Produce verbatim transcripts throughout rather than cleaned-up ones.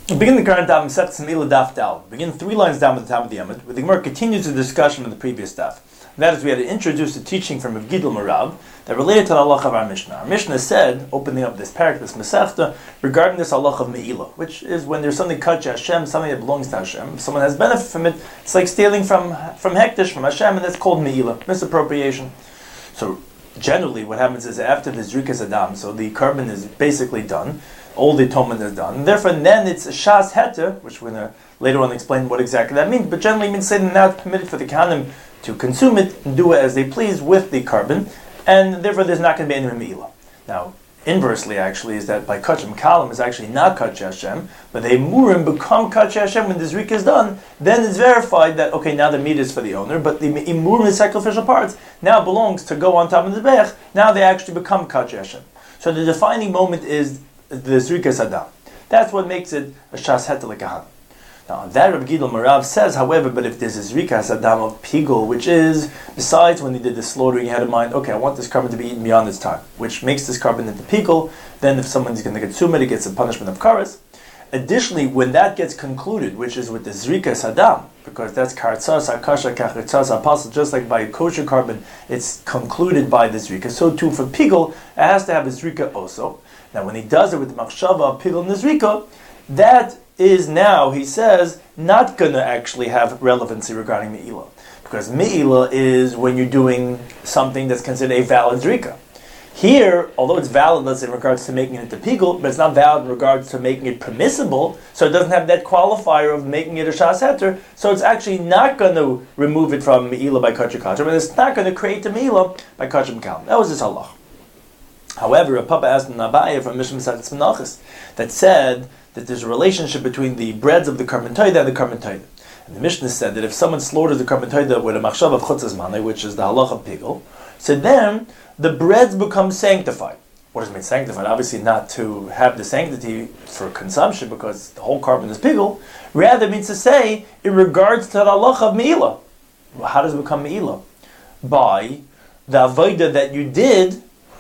We begin the current daf, Masechtas Meila Daf Dal. Begin three lines down at the top of the Yamud, where the Gemara continues the discussion from the previous daf. That is, we had to introduce a teaching from Rav Gidl Marav that related to the halacha of our Mishnah. Our Mishnah said, opening up this parak, this Masechta, regarding this halacha of Meila, which is when there's something cut to Hashem, something that belongs to Hashem. If someone has benefit from it, it's like stealing from from Hektish, from Hashem, and that's called Meila, misappropriation. So generally, what happens is after the Zrikas Adam, so the carbon is basically done, all the atonement is done. And therefore, then it's a shas heter, which we're going to later on explain what exactly that means, but generally means saying now it's permitted for the Kohanim to consume it and do it as they please with the carbon, and therefore there's not going to be any Meila. Now, inversely actually, is that by Kachim Kalam is actually not Kach Hashem, but the Murim become Kach Hashem when the Zrika is done, then it's verified that, okay, now the meat is for the owner, but the Imurim, the sacrificial parts, now belongs to go on top of the Bech, now they actually become Kach Hashem. So the defining moment is the Zrika Sadam. That's what makes it a Shas Heter L'Kahan. Now, that Rav Gidl Marav says, however, but if there's a Zrika Sadam of Pigul, which is, besides when he did the slaughtering, he had in mind, okay, I want this carbon to be eaten beyond its time, which makes this carbon into Pigul, then if someone's going to consume it, it gets a punishment of Karas. Additionally, when that gets concluded, which is with the Zrika Sadam, because that's Kartzas, Akasha, Kachritzas, Apostle, just like by kosher carbon, it's concluded by the Zrika. So too for Pigul, it has to have a Zrika also. Now, when he does it with the Machshava of Pigul and the Zrika, that is now, he says, not going to actually have relevancy regarding Me'ila. Because Me'ila is when you're doing something that's considered a valid Zrika. Here, although it's valid, let's say, in regards to making it into Pigul, but it's not valid in regards to making it permissible, so it doesn't have that qualifier of making it a Shas Heter, so it's actually not going to remove it from Me'ila by Kachim Kachim, and it's not going to create a Me'ila by Kachim Kalam. That was his halach. However, a Papa asked an Abaya from Mishnah Masechtas Menachos that said that there's a relationship between the breads of the Karban Toida and the Karban Toida. And the Mishnah said that if someone slaughters the Karban Toida with a machshav of chutzas maneh, which is the halach of Pigul, so then the breads become sanctified. What does it mean sanctified? Obviously not to have the sanctity for consumption because the whole carbon is Pigul. Rather, it means to say, in regards to the halach of Me'ila. How does it become Me'ila? By the avodah that you did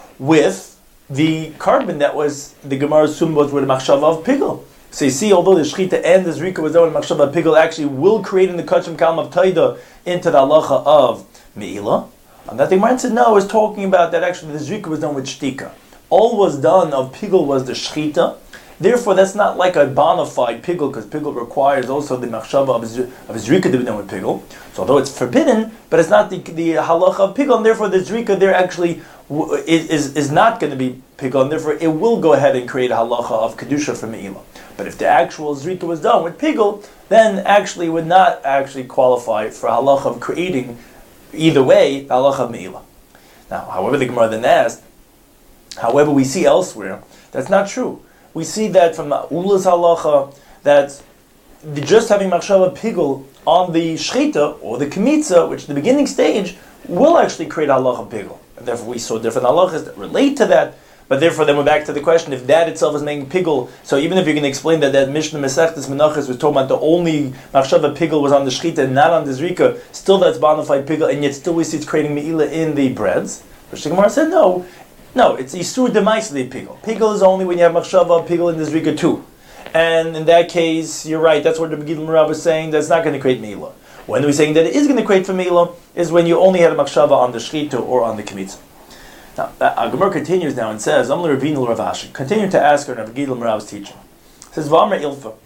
with the carbon that was the Gemara's sumbos with the machshava of Pigul. So you see, although the shchita and the zrika was done with machshava of Pigul, actually will create in the kachim kalam of Taida into the halacha of Me'ila. And that the Gemara said no, is talking about that actually the zrika was done with shtika. All was done of Pigul was the shchita. Therefore, that's not like a bona fide Pigul, because Pigul requires also the machshava of, of zrika to be done with Pigul. So although it's forbidden, but it's not the, the halacha of Pigul, and therefore the zrika there actually w- is, is not going to be Pigul, and therefore it will go ahead and create a halacha of kedusha for Me'ila. But if the actual zrika was done with Pigul, then actually would not actually qualify for halacha of creating, either way, the halacha of Me'ila. Now, however, the Gemara then asked, however, we see elsewhere, that's not true. We see that from the Ula's halacha, that the just having machshava Pigul on the shchita, or the kemitza, which is the beginning stage, will actually create halacha of Pigul. And therefore we saw different halachas that relate to that. But therefore, then we're back to the question: if that itself is making Pigul, so even if you're going to explain that that Mishnah Masechtas Menachos was talking about the only machshava Pigul was on the shchita and not on the zrika, still that's bona fide Pigul, and yet still we see it's creating Me'ila in the breads. Which the Gemara said no, no, it's Yisur Demaisli Pigul. Pigul is only when you have machshava Pigul in the zrika too, and in that case, you're right. That's what the Gidl Marav was saying. That's not going to create Me'ila. When we're saying that it is going to create for Me'ila is when you only had a machshava on the shchita or on the kemitza. Now, uh, Gemara continues now and says, Amle Ravina Rav Ashi, continue to ask her Rav Gidl Marav's teaching. It says, V'amar Ilfa.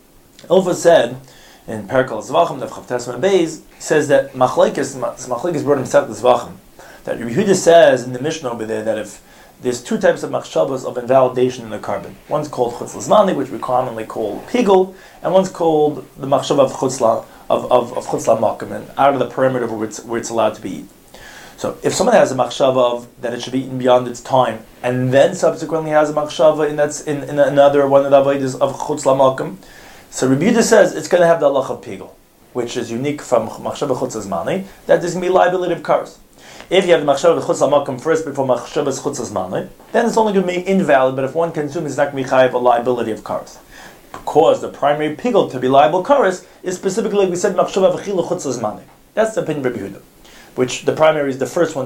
Ilfa said, in Perkal Zvachim, Nev Chavtes and Beis, says that Machlekes, Machlekes brought himself to Zvachim, that Rabbi Yehuda says in the Mishnah over there that if there's two types of machshavas of invalidation in the carbon. One's called chutzlas mani, which we commonly call pigul, and one's called the machshava of chutzla, of, of, of chutzla makom, and out of the perimeter where it's, where it's allowed to be eaten. So if someone has a machshava of that it should be eaten beyond its time, and then subsequently has a machshava in that's in, in another one of the avodas of chutzla makom, so Rabbi Yehuda says it's going to have the halacha of pigul, which is unique from machshava chutzlas mani, that there's going to be liability of kares. If you have the machshava of chutzla makom first before machshava chutzlas mani, then it's only going to be invalid. But if one consumes, it's not going to be chayav a liability of kares. Because the primary pigul to be liable kares is specifically, like we said, machshava of chila chutzlas mani. That's the opinion of Rabbi Yehuda, which the primary is the first one to come.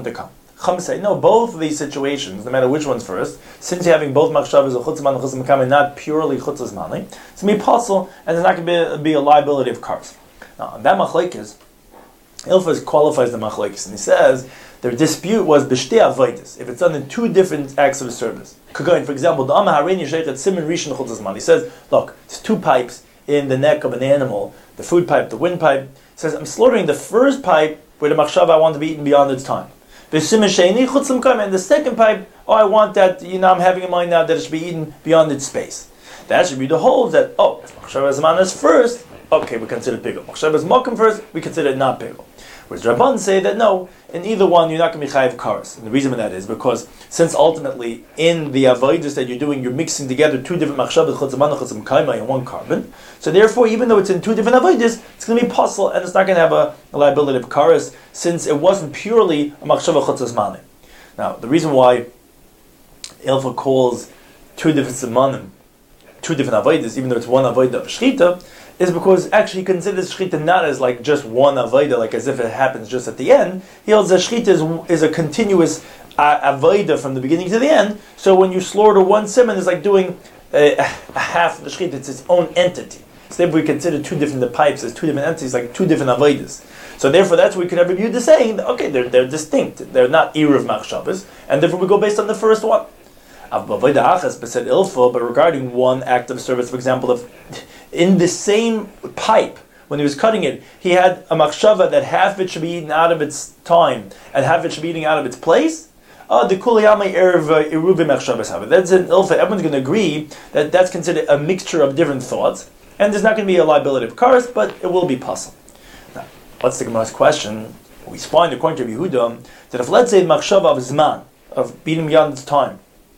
Chum say, no, both of these situations, no matter which one's first, since you're having both machshavas of chutzman and chutzman kamen, not purely chutzas mani, it's going to be possible, and there's not going to be, be a liability of cars. Now, that machlekes, Ilfas qualifies the machlekes, and he says their dispute was b'shtei avodas, if it's done in two different acts of service. Kagain, for example, the Amma Hareini Sheikhet Siman Rishon chutzas mani. He says, look, there's two pipes in the neck of an animal, the food pipe, the windpipe. He says, I'm slaughtering the first pipe where the machshava I want to be eaten beyond its time. And the second pipe, oh, I want that, you know, I'm having in mind now that it should be eaten beyond its space. That should be the whole that, oh, if machshava zman is first, okay, we consider it pigul. Machshava is mokum first, we consider it not pigul. Whereas Rabban say that no, in either one you're not going to be chayiv karas. And the reason for that is because since ultimately in the avodas that you're doing, you're mixing together two different machshavas, chutzamana, chutzam kaima, in one carbon. So therefore, even though it's in two different avodas, it's going to be possible and it's not going to have a, a liability of karas since it wasn't purely a machshava chutzasmani. Now, the reason why Ilfa calls two different semanim, two different avodas, even though it's one avodah of shchita, is because actually he considers shchita not as like just one avodah, like as if it happens just at the end. He holds that shchita is, is a continuous uh, avodah from the beginning to the end. So when you slaughter one simon, it's like doing a, a half of the shchita. It's its own entity. So therefore we consider two different the pipes as two different entities, like two different avodas. So therefore that's what we could have reviewed the saying, that, okay, they're, they're distinct. They're not eruv machshavas, and therefore we go based on the first one. But regarding one act of service, for example, of in the same pipe, when he was cutting it, he had a machshava that half of it should be eaten out of its time and half of it should be eaten out of its place. Uh, the kuliyamai erev iruvim machshavas. That's an ilfa. Everyone's going to agree that that's considered a mixture of different thoughts, and there's not going to be a liability of cars, but it will be possible. Now, what's the Gemara's question? We find according to Yehuda that if let's say the machshava of zman, of beating beyond its time,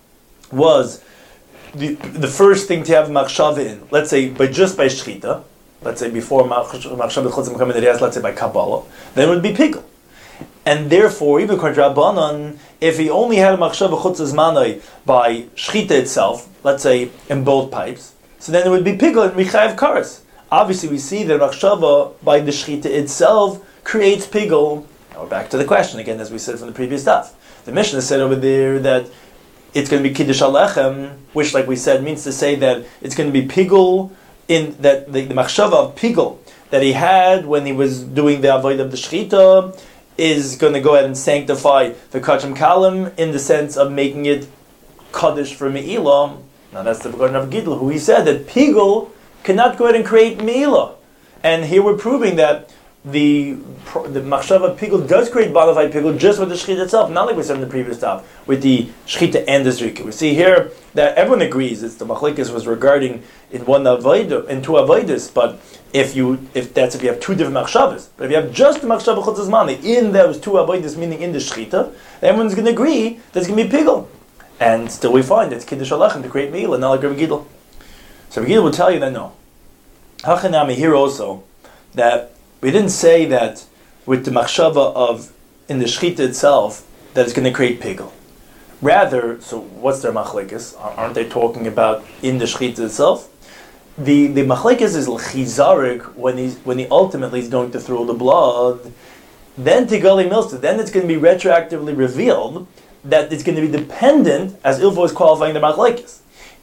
was the the first thing to have machshava in, let's say by just by shchita, let's say before machshava chutzim coming that let's say by kabbalah, then it would be pigul. And therefore, even according to Rabbanan, if he only had a machshava chutzim zmanai by shchita itself, let's say in both pipes, so then it would be pigul and michayev karas. Obviously, we see that machshava by the shchita itself creates pigul. Now we're back to the question again, as we said from the previous stuff. The Mishnah said over there that it's going to be kiddush alechem, which, like we said, means to say that it's going to be pigul in that the, the machshava of pigul that he had when he was doing the avodah of the shechita is going to go ahead and sanctify the kachim kalim in the sense of making it kaddish for me'ilah. Now that's the Garden of Gidl, who he said that pigul cannot go ahead and create me'ilah, and here we're proving that the the machshava pigul does create bonafide pigul just with the shechita itself, not like we said in the previous stop with the shechita and the zrika. We see here that everyone agrees it's the machlekes was regarding in one avodah, in two avodas, but if you if that's if you have two different machshavas, but if you have just the machshava chutzas mani in those two avodas, meaning in the shechita, everyone's going to agree that it's going to be pigul, and still we find it's kiddush alechem to create meal and not like Rabbi Gidl. So Rabbi Gidl will tell you that no. Hachanami here also that we didn't say that with the machshava of in the shechita itself that it's going to create pigul. Rather, so what's their machlekes? Aren't they talking about in the shechita itself? The the machlekes is l'chizarik when he's when he ultimately is going to throw the blood. Then tigali milsta. Then it's going to be retroactively revealed that it's going to be dependent, as Ilfo is qualifying the machlekes.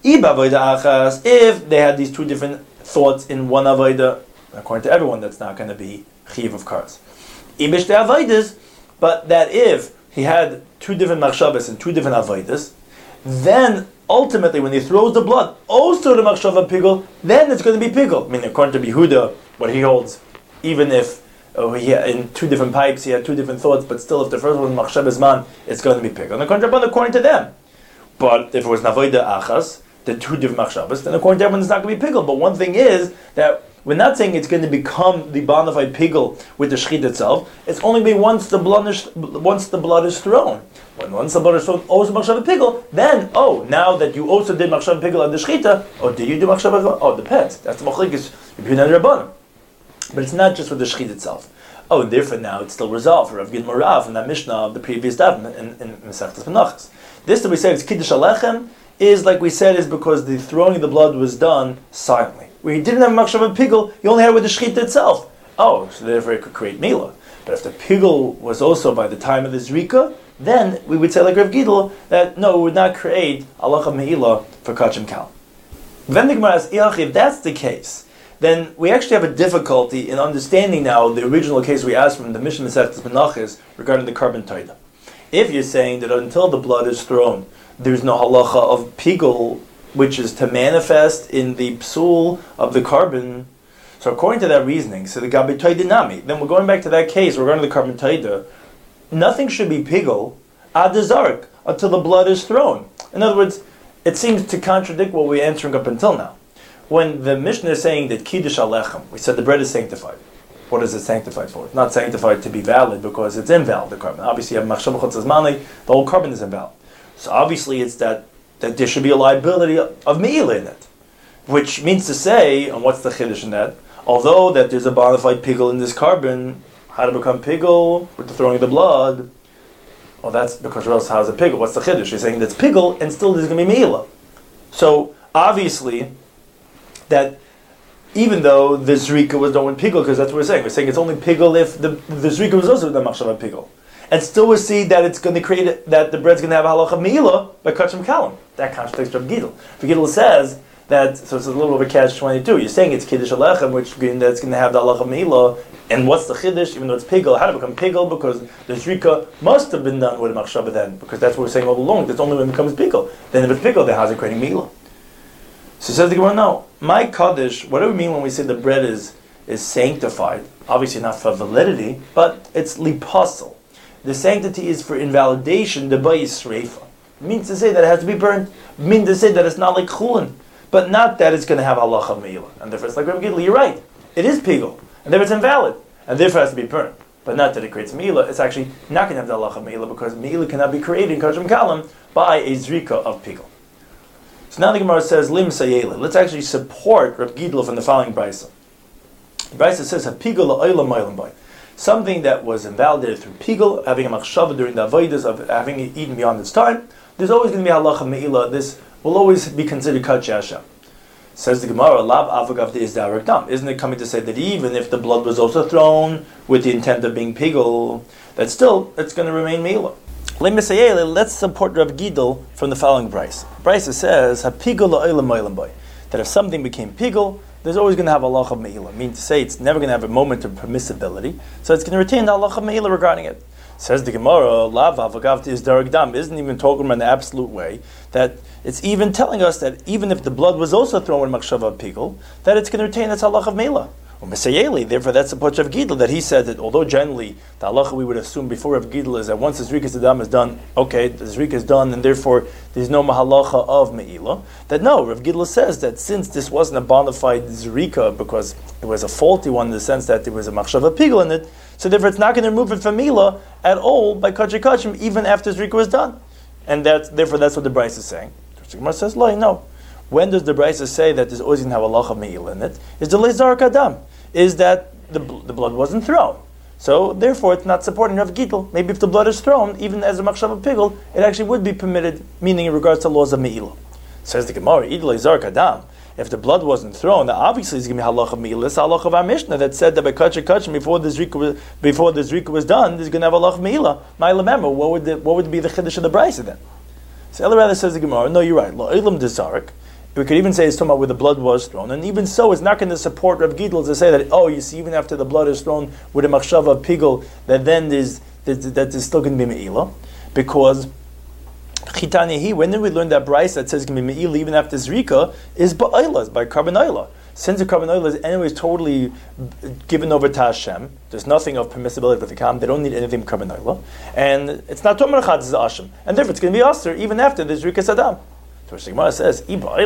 If they had these two different thoughts in one avodah, according to everyone, that's not going to be chiv of cars. Ibish the avodas, but that if he had two different machshavas and two different avodas, then ultimately when he throws the blood, also the machshava pigul, then it's going to be pigul. I mean, according to Yehuda, what he holds, even if oh, he had, in two different pipes he had two different thoughts, but still if the first one machshav is man, it's going to be pigul. And according to, according to them, but if it was navoida achas, the two different machshavas, then according to everyone it's not going to be pigul. But one thing is that we're not saying it's going to become the bonafide pigul with the shechita itself. It's only be once the blood is once the blood is thrown. When once the blood is thrown, also machshava pigul. Then, oh, now that you also did machshava pigul on the shechita, oh, did you do machshava? Oh, depends. That's the machlekes between the rabbanim. But it's not just with the shechita itself. Oh, and therefore now it's still resolved for Rav Gid Morav in that Mishnah of the previous daf in, in Masechtas Menachos. This that we say is kiddush alechem is like we said is because the throwing of the blood was done silently. Where he didn't have machshava pigul, he only had it with the shechita itself. Oh, so therefore it could create mila. But if the pigul was also by the time of the zrika, then we would say like Rav Gidl that no, it would not create halacha meila for kachim kalim. Then the Gemara asks, if that's the case, then we actually have a difficulty in understanding now the original case we asked from the Mishnah Masechtas Menachos regarding the carbon taida. If you're saying that until the blood is thrown, there's no halacha of pigul, which is to manifest in the psul of the carbon. So according to that reasoning, so the gabi taida nami, then we're going back to that case regarding the carbon taida, nothing should be pigul ad zark until the blood is thrown. In other words, it seems to contradict what we're answering up until now. When the Mishnah is saying that Kiddush Alechem, we said the bread is sanctified. What is it sanctified for? It's not sanctified to be valid because it's invalid, the carbon. Obviously, you have Machshav Chutz Zmani, the whole carbon is invalid. So obviously, it's that, that there should be a liability of Me'ila in it. Which means to say, and what's the Chiddush in that? Although that there's a bona fide pigul in this carbon, how to become pigul? With the throwing of the blood. Well, that's because else how's a pigul? What's the Chiddush? You're saying that's pigul, and still there's going to be Me'ila. So, obviously, that even though the zrika was done with pigul, because that's what we're saying. We're saying it's only pigul if the, the zrika was also the machshava pigul. And still we see that it's going to create, it, that the bread's going to have halacha meila by kachim kalim. That contradicts Rav Gidl. Rav Gidl says that, so it's a little of a catch twenty-two. You're saying it's kiddush alechem, which means that it's going to have the halacha meila. And what's the chiddush, even though it's pigul? How to become pigul? Because the zrika must have been done with a machshava then, because that's what we're saying all along. That's only when it becomes pigul. Then if it's pigul, then how's it creating meila? So says the Gemara, no. My kaddish, what do we mean when we say the bread is is sanctified? Obviously not for validity, but it's lipasul. The sanctity is for invalidation, the bayis reifa. It means to say that it has to be burned. It means to say that it's not like chulin, but not that it's going to have halacha meila. And therefore it's like Rav Gidl, you're right. It is pigul, and therefore it's invalid, and therefore it has to be burned. But not that it creates meila. It's actually not going to have the halacha meila because meila cannot be created in kachim kalim by a zrika of pigul. So now the Gemara says, Lim Sayela. Let's actually support Rav Gidl from the following brisa. The brisa says, Hapigul la'olam ma'olam bay. Something that was invalidated through pigul, having a machshava during the avodas of having it eaten beyond its time, there's always going to be halacha me'ila. This will always be considered kach Hashem. Says the Gemara, Lav avagav de is dam. Isn't it coming to say that even if the blood was also thrown with the intent of being pigul, that still it's going to remain me'ila? Let's support Rav Gidl from the following brisa. Brisa says, "Hapigul la'olam ma'olam bay." That if something became pigul, there's always going to have a halacha meila. Meaning to say, it's never going to have a moment of permissibility, so it's going to retain the halacha meila regarding it. Says the Gemara, "Lav avagav is darag dam." Isn't even talking about in the absolute way that it's even telling us that even if the blood was also thrown in makshava pigul, that it's going to retain its halacha meila. Therefore, that's the point of Gidl that he said that although generally the halacha we would assume before Rav Gidl is that once the zrikas adam is done, okay, the zrika is done, and therefore there's no mahalacha of meila. That no, Rav Gidl says that since this wasn't a bona fide zrika because it was a faulty one in the sense that there was a machshava pigul in it, so therefore it's not going to remove it from meila at all by kachim kachim even after zrika was done, and that's therefore that's what the Bryce is saying. The Gemara says, no. When does the Bryce say that there's always going to have a halacha meila in it? Is the lezar adam? Is that the, the blood wasn't thrown. So, therefore, it's not supporting Rav Gidl. Maybe if the blood is thrown, even as a machshava pigul, it actually would be permitted, meaning in regards to laws of me'ilah. Says the Gemara, idle zark adam. If the blood wasn't thrown, then obviously it's going to be halacha me'ilah. It's halacha of our Mishnah that said that by kachim kachim, before the zrika was, before the zrika was done, there's going to have halacha me'ilah. Now, remember, what would the, what would be the chiddush of the brisa then? So, Ella rather says the Gemara, no, you're right. Lo ilam de zark. We could even say it's talking about where the blood was thrown. And even so, it's not going to support Rav Gidl to say that, oh, you see, even after the blood is thrown with a machshava of pigul, that then there's, that there's still going to be me'ilah. Because, chitanihi, when did we learn that brisa that says it's going to be me'ilah even after zrika, is ba'ayla, by carbon oila. Since the carbon oila is anyways totally given over to Hashem, there's nothing of permissibility with the kam, they don't need anything carbon oila. And it's not tomar chad, it's asham. And therefore it's going to be aser even after the zrika sadam. So the Gemara says,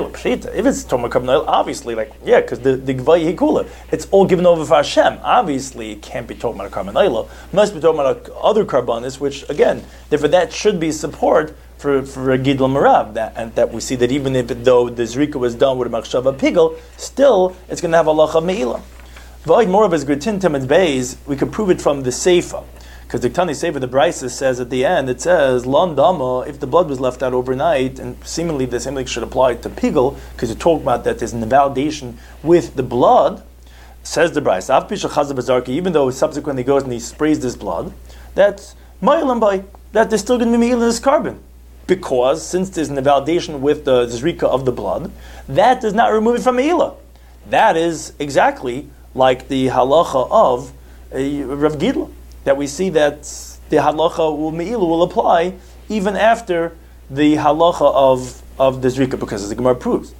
if it's Tomar Carbon Oil, obviously, like, yeah, because the the Gvay Hikula, it's all given over for Hashem. Obviously, it can't be talking about a Carbon Oil. Must be talking about other carbonis, which, again, therefore that should be support for, for a Gidl Marav. That, and that we see that even if, though the Zrika was done with a Machshava Pigel, still, it's going to have a Lacha Me'ilah. Void more of his Gritintim and Bays, we could prove it from the Seifa. Because the Tani Sefer, the Brisa says at the end, it says, Lon Dama, if the blood was left out overnight, and seemingly the same thing should apply to Pigel, because you talk about that there's an invalidation with the blood, says the Brisa, even though he subsequently goes and he sprays this blood, that's Ma'ilam Bay. that there's still going to be me'ila in this carbon. Because, since there's an invalidation with the zrika of the blood, that does not remove it from me'ila. That is exactly like the halacha of uh, Rav Gidl, that we see that the halacha will me'ila will apply even after the halacha of, of the zrika, because as the Gemara proves.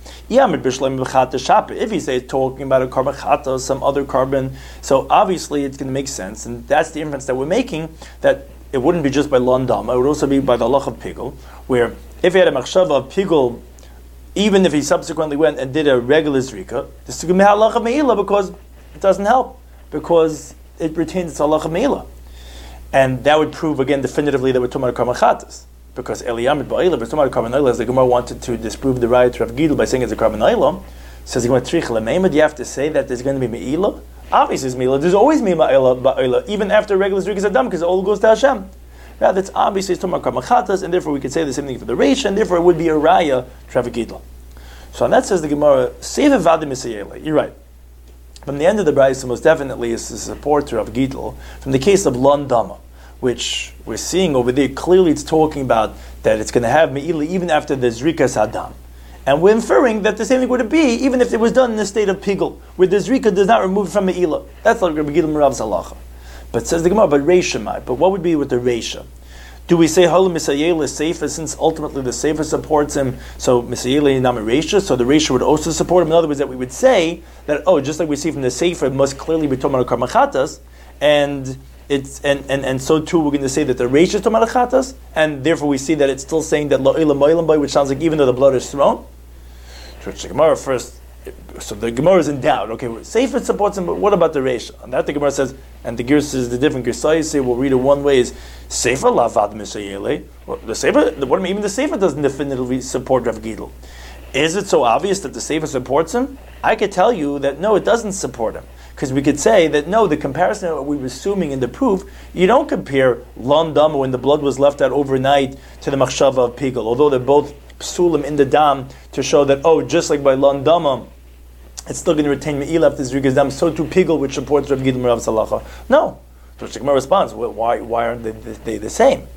If he says talking about a carbon chata, some other carbon, so obviously it's going to make sense, and that's the inference that we're making, that it wouldn't be just by lon dama, it would also be by the halacha of pigul, where if he had a machshava of pigul, even if he subsequently went and did a regular zrika, this is going to be halacha me'ila, because it doesn't help, because it retains its halacha me'ila. And that would prove again definitively that we're talking about carbon chatas. Because Eliyamid Ba'ila, but somebody carbon oil, as the Gemara wanted to disprove the right of Gidl by saying it's a carbon oil, says the Gemara Trich Lemeimed, you have to say that there's going to be Me'ila. Obviously it's Me'ila. There's always Me'ila Ba'ila, even after regular Zrik is Adam, because it all goes to Hashem. Rather, it's obviously it's talking about carbon chatas, and therefore we could say the same thing for the Reish, and therefore it would be a Raya to have a Gidl. So on that says the Gemara, Save Vadim Misayela. You're right. From the end of the Brayso, most definitely is the supporter of Gidl, from the case of Lon Dama, which we're seeing over there, clearly it's talking about that it's going to have Me'ila even after the Zrikas Adam. And we're inferring that the same thing would be even if it was done in the state of Pigul, where the Zrika does not remove from Me'ila. That's like Rabbi Gidl Merav's halacha. But says the Gemara, but Reisha mai. But what would be with the Reisha? Do we say Halu Misayel is Sefer, since ultimately the Sefer supports him, so Misayel is not a Reisha, so the Reisha would also support him? In other words, that we would say that, oh, just like we see from the Sefer, it must clearly be talking about Karma Chatas, and It's and, and, and so too we're going to say that the reish is tomar chatas, and therefore we see that it's still saying that lo ilam mo'ilam bay, which sounds like even though the blood is thrown. So the Gemara first, so the Gemara is in doubt. Okay, Sefer supports him, but what about the reish? On that the Gemara says, and the Girs is the different Girsais say we'll read it one way is Sefer lavad misayele. The Sefer, the, what I mean, even the Sefer doesn't definitively support Rav Gidl. Is it so obvious that the Sefer supports him? I could tell you that no, it doesn't support him. Because we could say that no, the comparison that we were assuming in the proof, you don't compare lon dama when the blood was left out overnight to the machshava of pigul, although they're both psulim in the dam to show that, oh, just like by lon dama, it's still going to retain me'ila after zrikas dam, so too pigul, which supports Rav Gidl Merav Salacha. No. So Shekmar responds, well, why, why aren't they, they the same?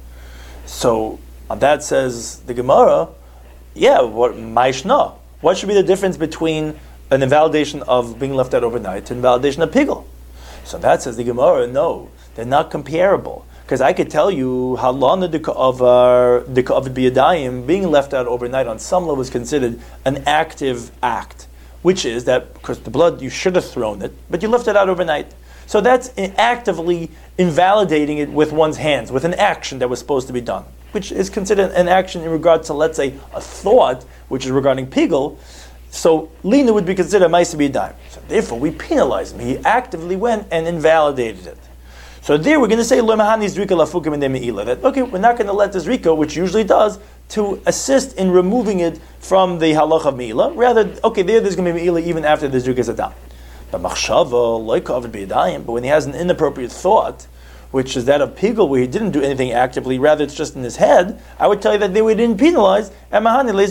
So on that says the Gemara, yeah, what ma'ishna? What should be the difference between an invalidation of being left out overnight, invalidation of pigul? So that says the Gemara, no, they're not comparable. Because I could tell you how long the of the of biyadayim being left out overnight on some level is considered an active act, which is that because the blood you should have thrown it, but you left it out overnight. So that's actively invalidating it with one's hands, with an action that was supposed to be done, which is considered an action in regard to, let's say, a thought, which is regarding pigul. So Lina would be considered a Maisa B'Yadayim. So therefore we penalize him. He actively went and invalidated it. So there we're going to say Lemahani Zrika Lafukim and Me'ila, that okay, we're not going to let the Zrika, which usually does, to assist in removing it from the halach of Me'ila. Rather, okay, there there's going to be Me'ila even after the Zrika is Adam. But Machshava, like Ovid B'Yadayim, but when he has an inappropriate thought, which is that of pigul, where he didn't do anything actively, rather it's just in his head, I would tell you that they we didn't penalize, and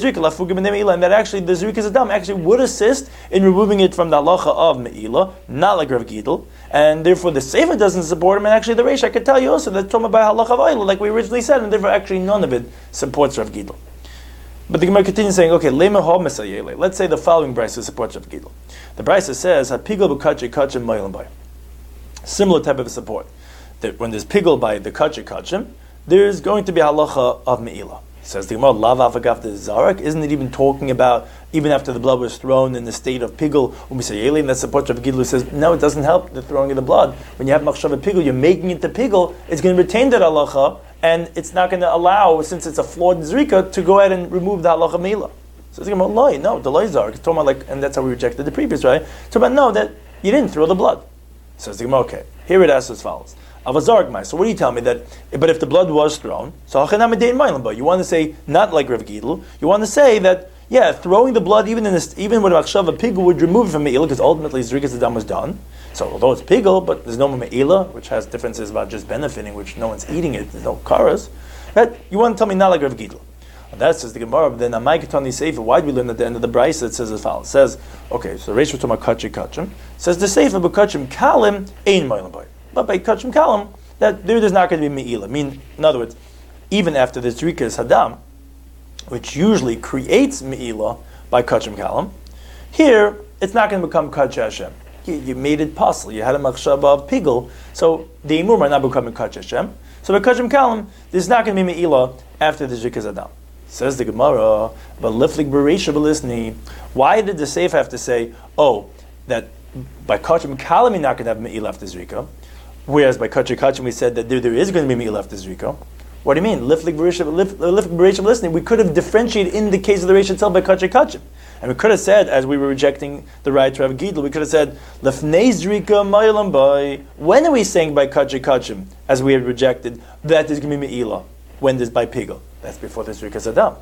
that actually the Zrikas Adam actually would assist in removing it from the halacha of Me'ila, not like Rav Gidl, and therefore the Sefer doesn't support him, and actually the Reish, I could tell you also that Toma by halacha of Oila, like we originally said, and therefore actually none of it supports Rav Gidl. But the Gemara continues saying, okay, let's say the following brisa supports Rav Gidl. The brisa says, "Pigul b'kachim kachim mo'ilim bay." Similar type of support. That when there's pigul by the kachim kachim, there's going to be halacha of me'ila. Says the Gemara, lav afagav the zarak. Isn't it even talking about even after the blood was thrown in the state of pigul umisayeli? And that supports Rav Gidl says no, it doesn't help the throwing of the blood. When you have machshava pigul, you're making it to pigul. It's going to retain that halacha, and it's not going to allow, since it's a flawed zrika, to go ahead and remove the halacha me'ila. So the Gemara, loy, no, the loy zarak. It's talking about like, and that's how we rejected the previous, right? It's talking about no, that you didn't throw the blood. Says the Gemara, okay, here it asks as follows. So what do you tell me that? But if the blood was thrown, so you want to say not like Rav Gidl. You want to say that yeah, throwing the blood even in this, even when machshava pigul would remove it from me'ila, because ultimately zrikas adam was done. So although it's pigul, but there's no me'ila, which has differences about just benefiting, which no one's eating it. There's no karas. But you want to tell me not like Rav Gidl. And that says the Gemara. Then Amai Ketani Sefer. Why do we learn at the end of the Brisa? It says as follows. It says okay. So Reish Toma Kachi Kachim says the Sefer b'Kachim Kalim Ein Mo'ilim Bay. But by Kachim Kalim, that there is not going to be Me'ila. I mean, in other words, even after the Zrikas Hadam, which usually creates Me'ilah by Kachim Kalam. Here, it's not going to become Kadsha Hashem. You, you made it possible. You had a machshava of pigul, so the imur might not become Kadsha Hashem. So by Kachim Kalam, there's not going to be Me'ilah after the Zrikas Hadam. Says the Gemara, but liflik bereisha belisni. Why did the Seif have to say, oh, that by Kachim Kalam you're not going to have Me'ilah after Zrika, whereas by Kachim Kachim we said that there, there is going to be Me'ilah after Zrika? What do you mean? Liflik bereisha belisni. We could have differentiated in the case of the Reish itself by Kachim Kachim. And we could have said, as we were rejecting the right to have Gidl, we could have said, Lefnei Zrika Ma'ilam Bai. When are we saying by Kachim Kachim, as we had rejected, that is going to be Me'ilah? When there's by Pigel? That's before the Zrikas Adam.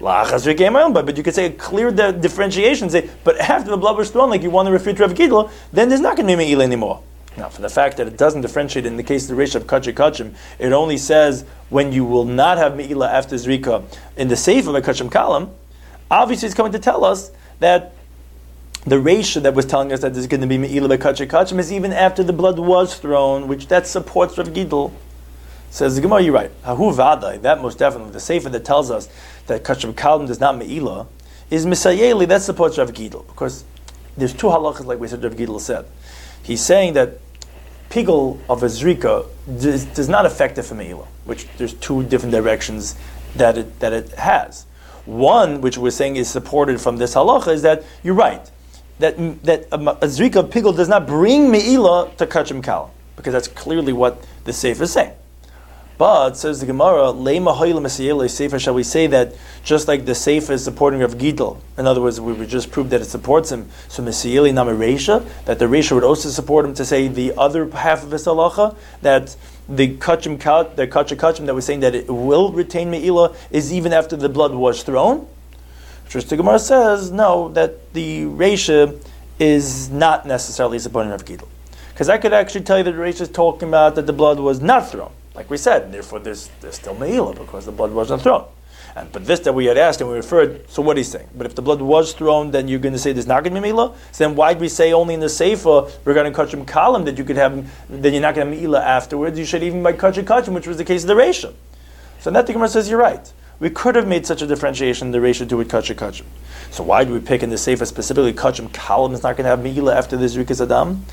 But you could say a clear de- differentiation, say, but after the blood was thrown, like you want to refute Rav Gidl, then there's not going to be Me'ilah anymore. Now, for the fact that it doesn't differentiate in the case of the Reish of Kachim Kachim, it only says when you will not have Me'ilah after Zrika in the Seif of a Kachim Kalam, obviously it's coming to tell us that the Reish that was telling us that there's going to be Me'ilah by Kachim Kachim is even after the blood was thrown, which that supports Rav Gidl. Says the Gemara, you're right. Hahu vadai, that most definitely. The Sefer that tells us that Kachim Kalam does not Me'ilah is Misayeli, that supports Rav Gidl. Because there's two halachas, like we said, Rav Gidl said. He's saying that Pigel of a Zrika does, does not affect it for Me'ilah, which there's two different directions that it that it has. One, which we're saying is supported from this halacha, is that you're right. That that a, a Zrika of Pigel does not bring Me'ilah to Kachim Kalam, because that's clearly what the Sefer is saying. But, says the Gemara, Leima Hoyle Mesiyele Sefer, shall we say that just like the Sefer is supporting Rav Gidl, in other words, we would just prove that it supports him, so Mesiyele Nama Reisha, that the Reisha would also support him to say the other half of his halacha, that the Kachim Kachim, the Kachim Kachim that we're saying that it will retain Me'ilah is even after the blood was thrown? Just the Gemara says, no, that the Reisha is not necessarily supporting Rav Gidl. Because I could actually tell you that the Reisha is talking about that the blood was not thrown. Like we said, and therefore there's, there's still Me'ilah because the blood wasn't thrown. And but this that we had asked and we referred, so what he's saying? But if the blood was thrown, then you're going to say there's not going to be Me'ilah? So then why did we say only in the Sefer regarding Kachim Kalam that you could have, then you're not going to have Me'ilah afterwards? You should even by Kachim Kachim, which was the case of the Reisha. So that the Gemara says you're right. We could have made such a differentiation in the Reisha to with Kachim Kachim. So why do we pick in the Sefer specifically Kachim Kalam is not going to have Me'ilah after the Zrikas Adam?